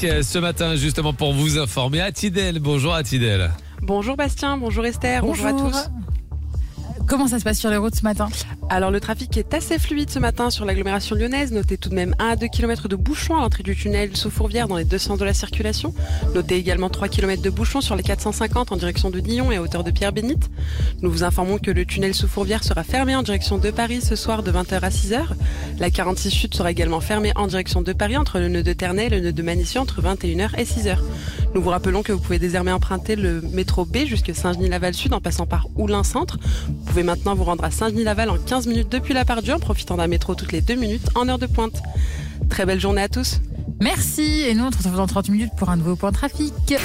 ce matin justement pour vous informer. Atidel, bonjour Atidel. Bonjour Bastien, bonjour Esther, bonjour à tous. Comment ça se passe sur les routes ce matin ? Alors le trafic est assez fluide ce matin sur l'agglomération lyonnaise. Notez tout de même 1 à 2 km de bouchons à l'entrée du tunnel sous Fourvière dans les deux sens de la circulation. Notez également 3 km de bouchons sur les 450 en direction de Dijon et à hauteur de Pierre-Bénite. Nous vous informons que le tunnel sous Fourvière sera fermé en direction de Paris ce soir de 20h à 6h. La 46 Sud sera également fermée en direction de Paris entre le nœud de Ternay et le nœud de Manissieux entre 21h et 6h. Nous vous rappelons que vous pouvez désormais emprunter le métro B jusqu'à Saint-Genis-Laval Sud en passant par Oulin Centre. Vous pouvez maintenant vous rendre à Saint-Genis-Laval en 15 minutes depuis la Part-Dieu en profitant d'un métro toutes les 2 minutes en heure de pointe. Très belle journée à tous. Merci, et nous on se retrouve dans 30 minutes pour un nouveau point trafic.